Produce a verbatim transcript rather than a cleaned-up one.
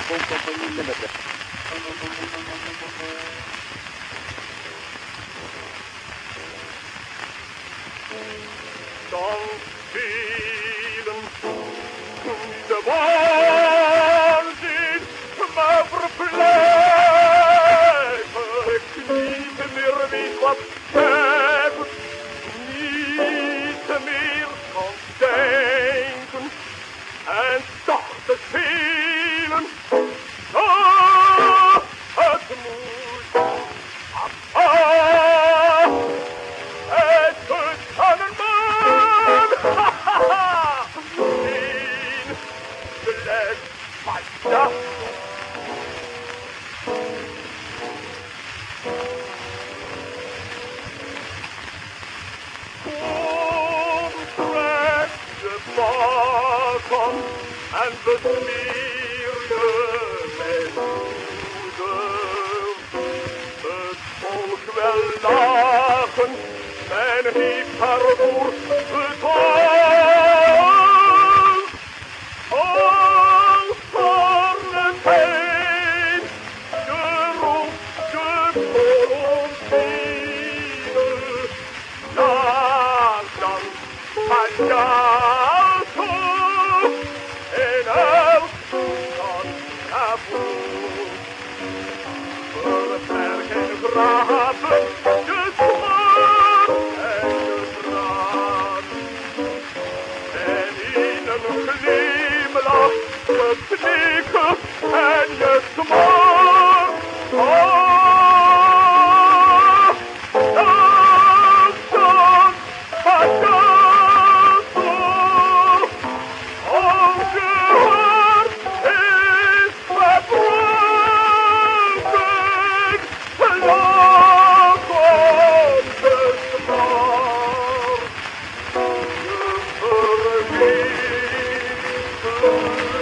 Phone Company Limited. Dan vielen de waanzin me verpleiten. Ik niet meer weet wat heb, niet meer kan denken. En dacht het velen, ah, het moet, ah, het moet aan een man, ha, ha, ha, in de les van nacht. Kom, trek de bakken en besmeer de moeder. Het volk wel lachen en heeft haar voor betaald. Als Arnhem de roep de Colombine, dan dan van Jalto en elk van Kabul. Verberg en graven je smart en je traan. En in een glimlach je knikken en je smart. Oh, dan, dan, van Jalto. Als je hart is verbroken, laat ons het maar. Je vergeet